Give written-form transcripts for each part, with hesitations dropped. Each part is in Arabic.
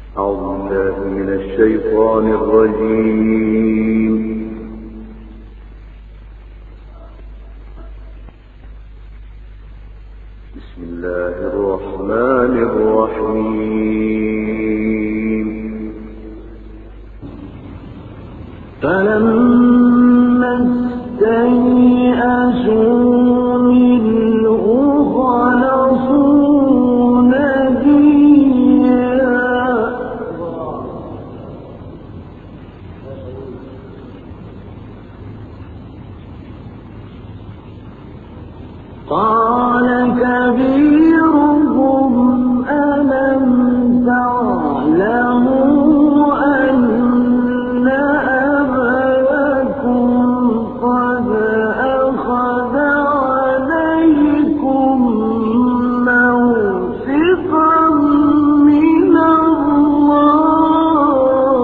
أعوذ بالله من الشيطان الرجيم. بسم الله الرحمن الرحيم. فلما استيئسوا منه خلصوا نجيا قال كبيرهم ألم تعلموا أن أباكم قد أخذ عليكم موثقا من الله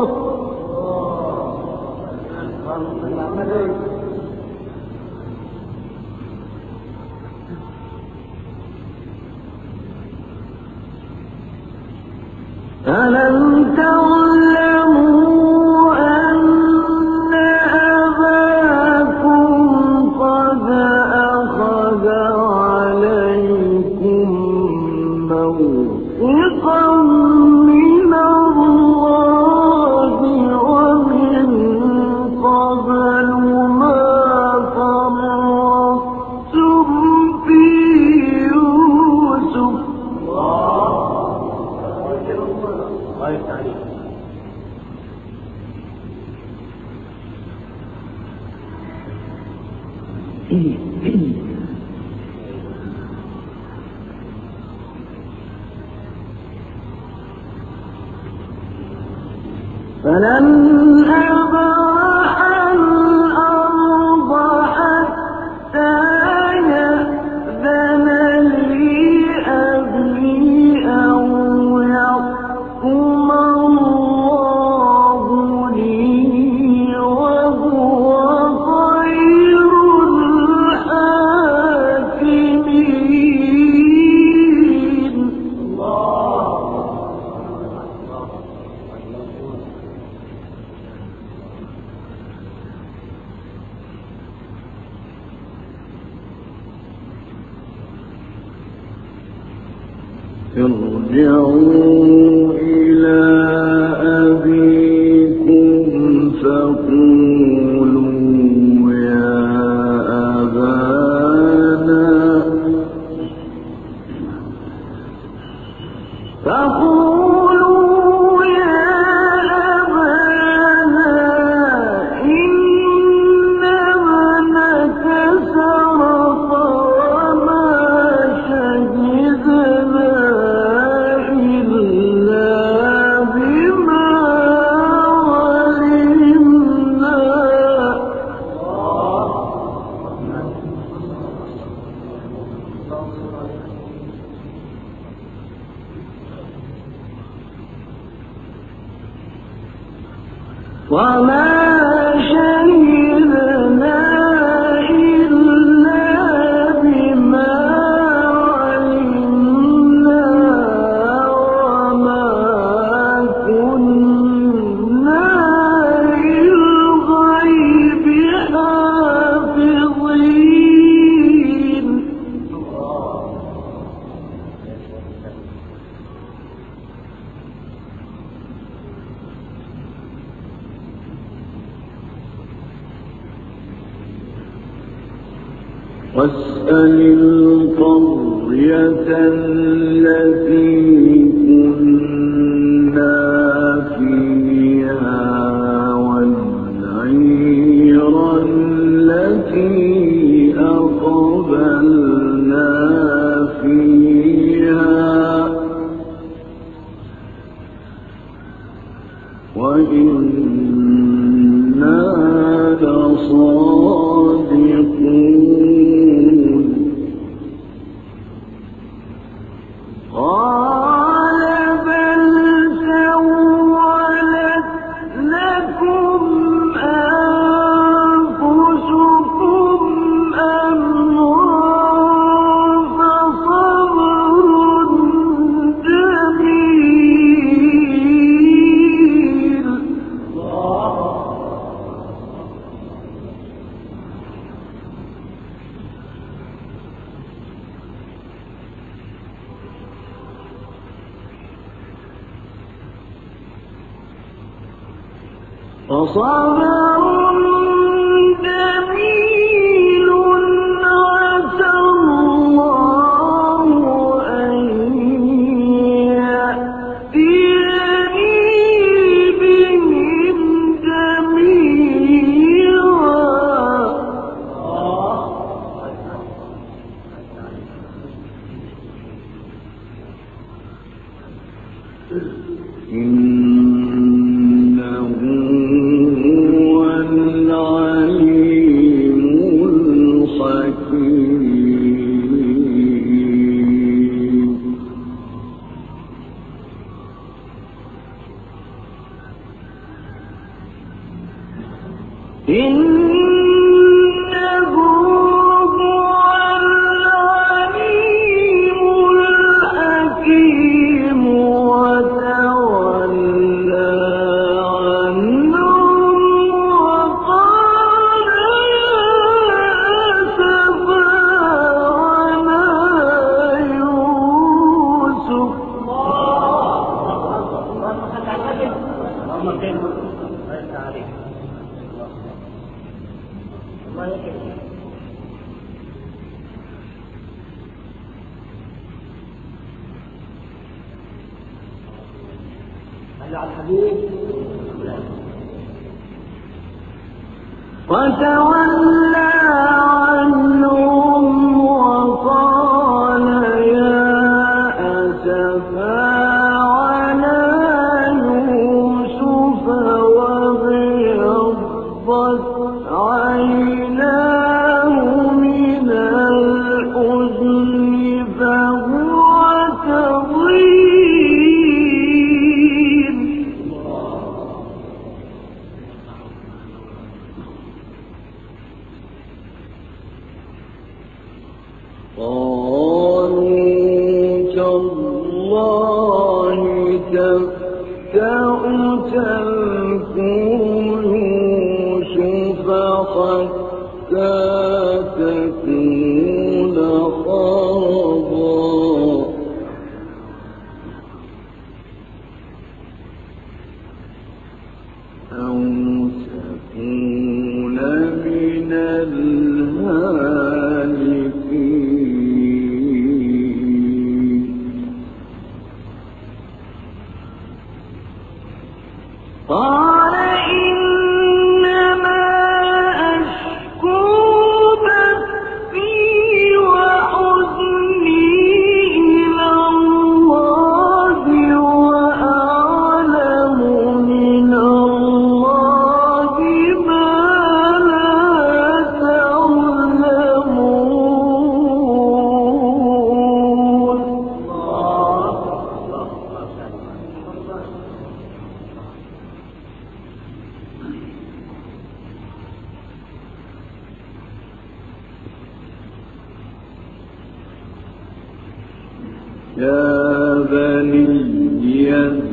ألم تعلموا أن أباكم قد أخذ عليكم موثقا من الله ومن قبل ما فرطتم في يوسف فلن أبرح الأرض حتى يأذن لي أبي أو يحكم الله لي وهو خير الحاكمين. ارجعوا إلى أبيكم فقولوا يا أبانا إن ابنك سرق وما شهدنا إلا بما علمنا وما كنا للغيب حافظين. واسأل القرية التي كنا فيها والعير التي أقبلنا فيها وإنا لصادقون. قال بل سولت لكم أنفسكم أمرا فصبر جميل فصبر جميل عسى الله أن يأتيني بهم جميعا إنه هو العليم الحكيم. إنه هو العليم الحكيم وتولى عنهم وقال يا أسفا على يوسف وتولى عنهم وقال يا أسفا على يوسف وابيضت عيناه من الحزن فهو كظيم. قالوا تالله تفتأ تذكر يوسف حتى تكون حرضا أو تكون من الهالكين. قال إنما أشكو بثي وحزني إلى الله وأعلم من الله ما لا تعلمون. يا بني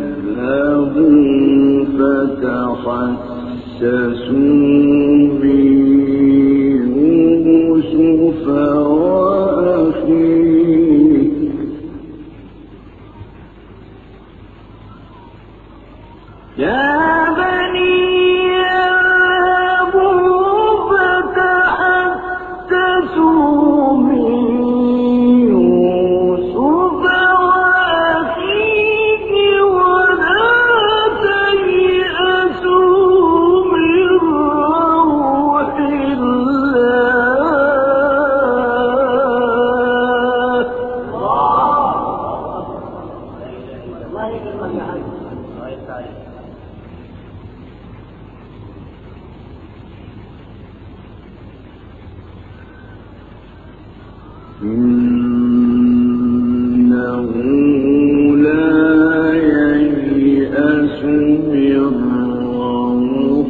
اذهبوا فتحسسوا من يوسف وأخيه ولا تيأسوا من روح إنه لا ييأس من روح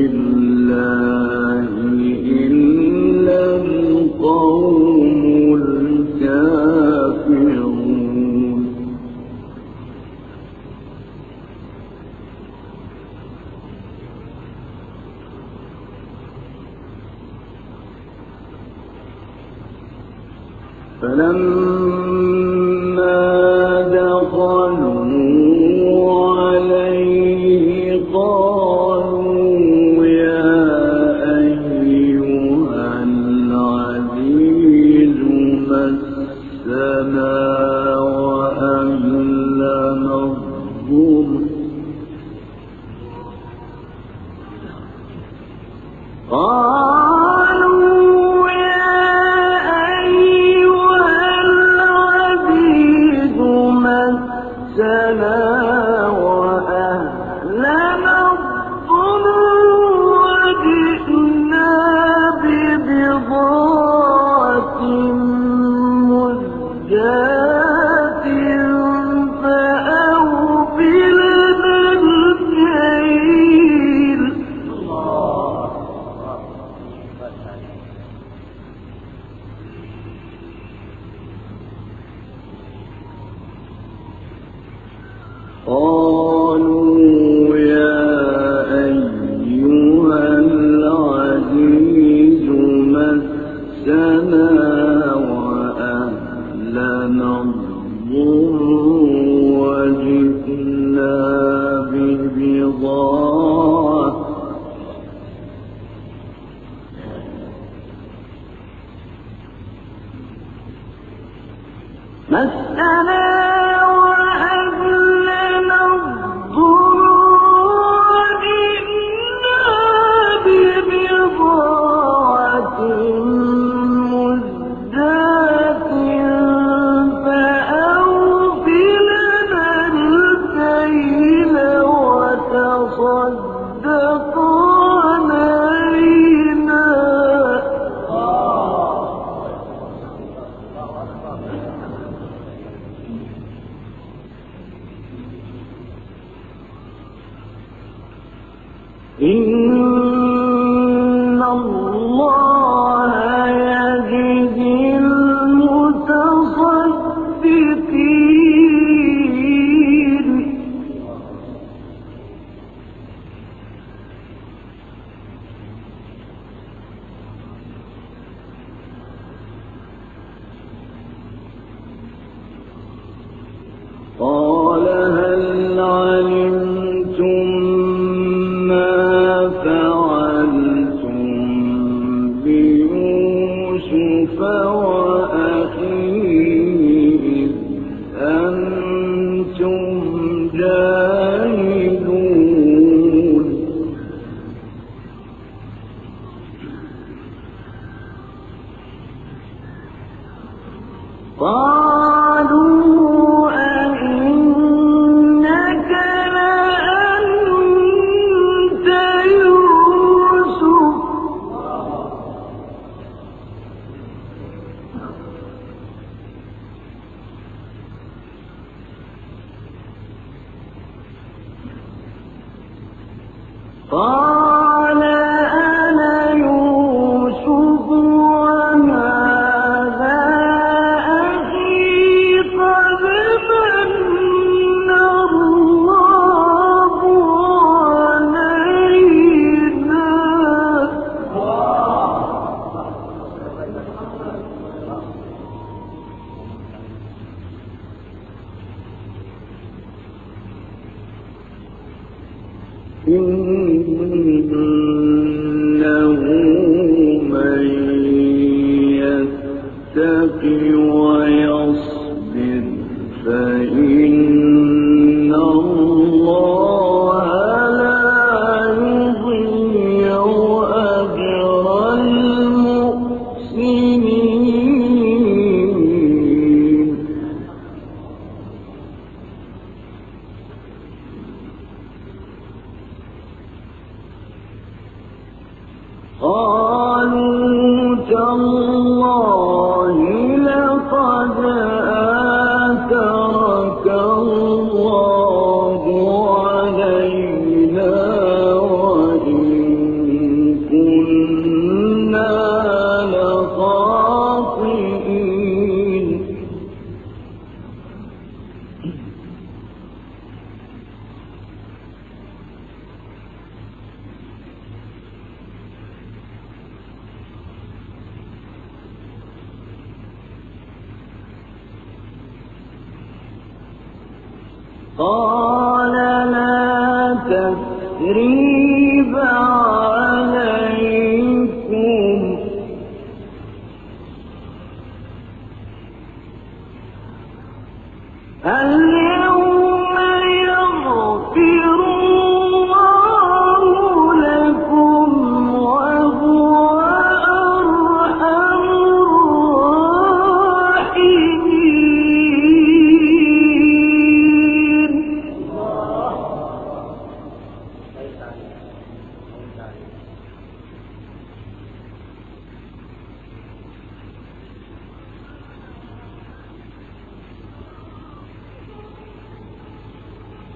الله إلا القوم الكافرون. فلما دخلوا عليه قالوا قالوا يا أيها العزيز مسنا وأهلنا الضر وجئنا ببضاعة مزجاة فأوف لنا الكيل. قالوا يا أيها العزيز مسنا وأهلنا الضر وجئنا ببضاعة مزجاة فأوف لنا الكيل وتصدق علينا. إن الله يجزي المتصدقين. قال هل علمتم ما فعلتم بيوسف وأخيه إذ أنتم جاهلون. قالوا أئنك لأنت يوسف. قال أنا يوسف وهذا أخي قد من الله علينا. إنه من يتق ويصبر فإن الله لا يضيع أجر المحسنين. قالوا تالله لقد آثرك الله علينا وإن كنا لخاطئين. قال لا تثريب عليكم اليوم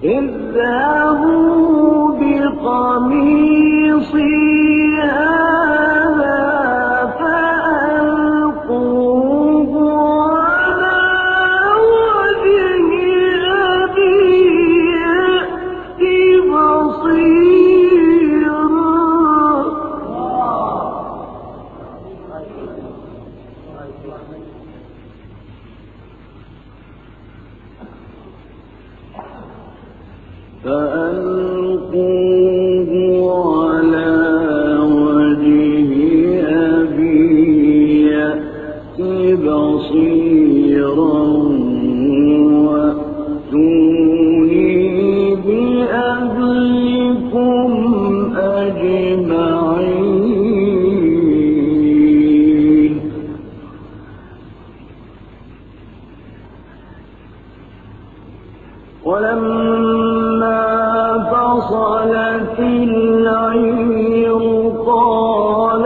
اذهبوا بقميصي هذا فألقوه على وجه أبي يأت بصيرا. فألقوه على وجه أبي يأت بصيرا وأتوني بأهلكم أجمعين. ولما فصلت العير قال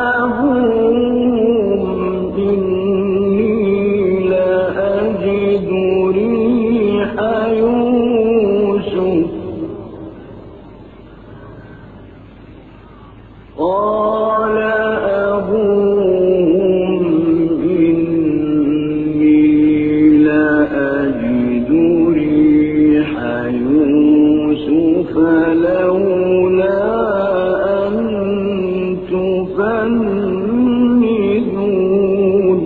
أبوهم إني لأجد ريح يوسف. قال أبوهم إني لأجد ريح يوسف لولا أن تفندون.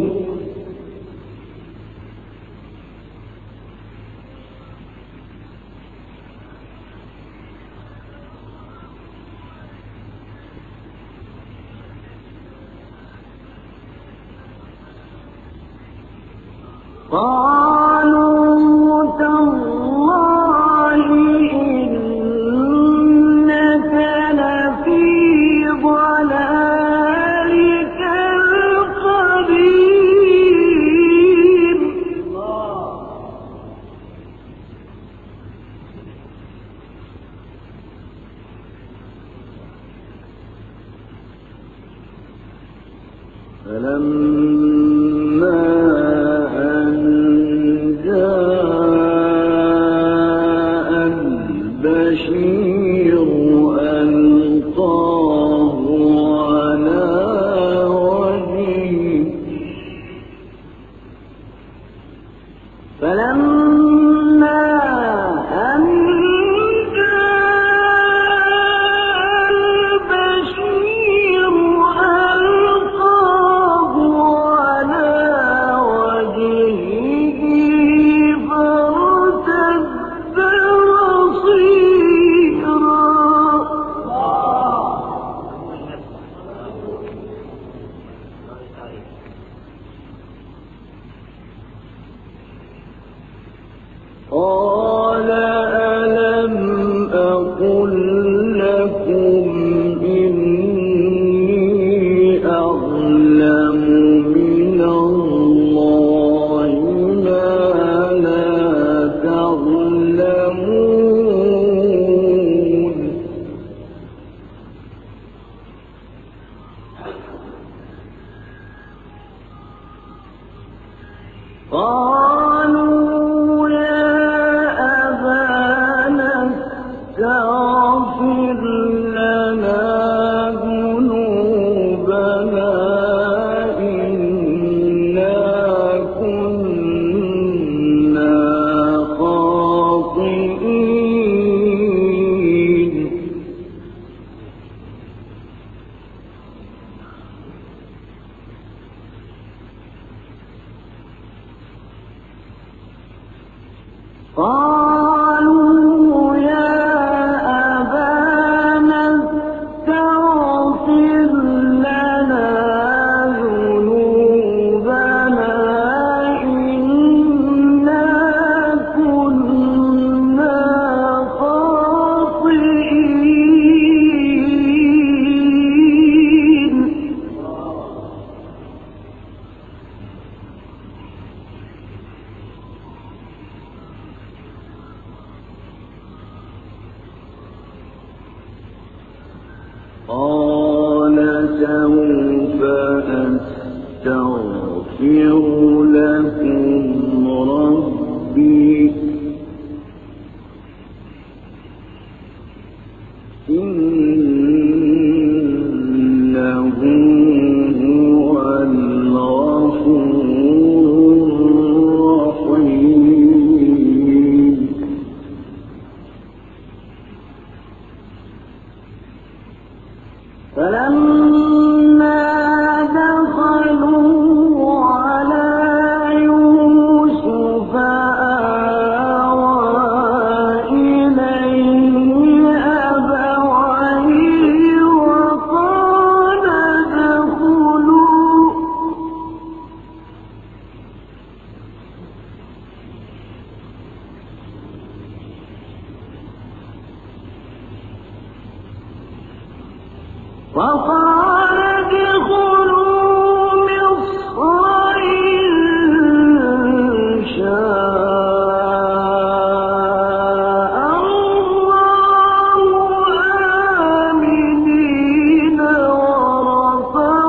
قالوا تالله إنك لفي ضلالك القديم. فلما أن جاء البشير ألقاه على وجهه. فلما أن جاء البشير ألقاه على وجهه فارتد بصيرا. قال ألم أقل لكم إني أعلم من الله ما لا تعلمون. قالوا يا أبانا استغفر لنا ذنوبنا إنا كنا خاطئين. قالوا يا أبانا استغفر لنا ذنوبنا إنا كنا خاطئين. قال سوف أستغفر لكم ربي إنه هو الغفور الرحيم فلما دخلوا على يوسف آوى إليه أبويه وقال ادخلوا مصر إن شاء الله آمنين ورفع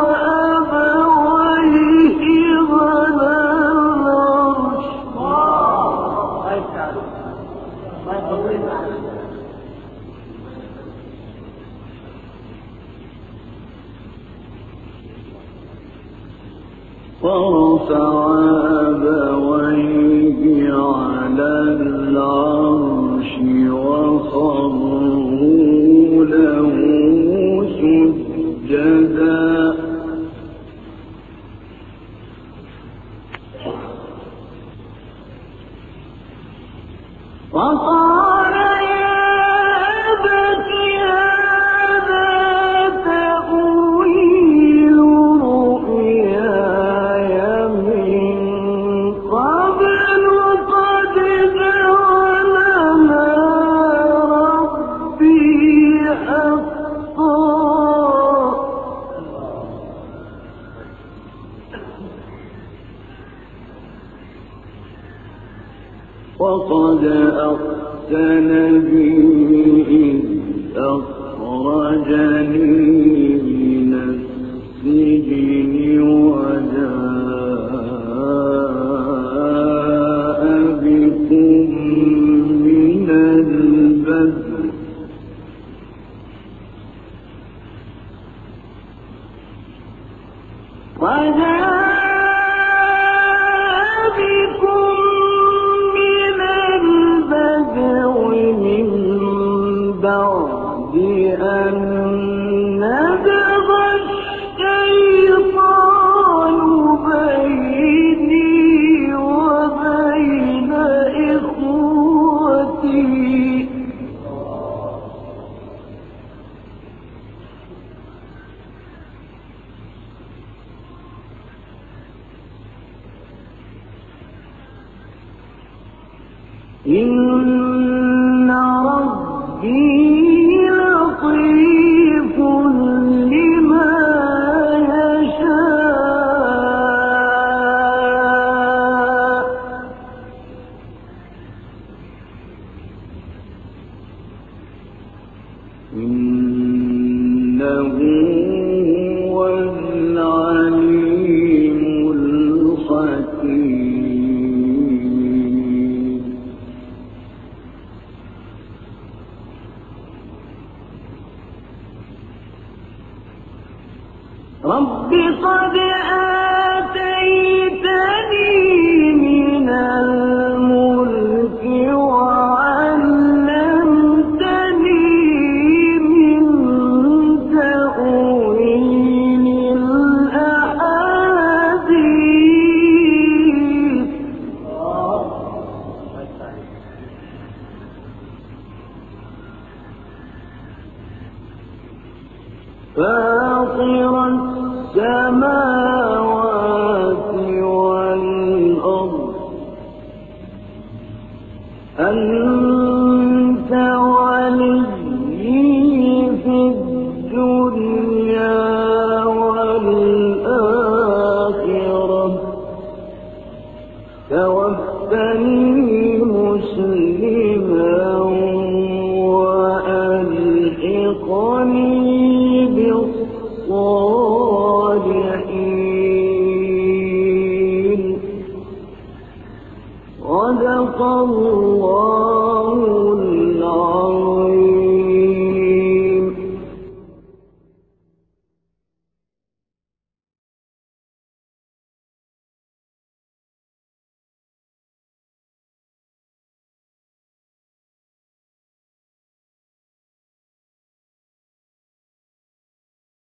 أبويه على العرش ورفع أبويه على العرش وخروا له سجدا وقال يا أبت هذا تأويل رؤياي من قبل قد جعلنا ربي حقا وقد أحسن بي إذ أخرجني من السجن وجاء بكم من البدو من بعد أن نزغ الشيطان بيني وبين إخوتي إن ربي لطيف لما يشاء إنه هو العليم الحكيم رب قد آتيتني من الملك وعلمتني من تأويل الأحاديث فاطر السماوات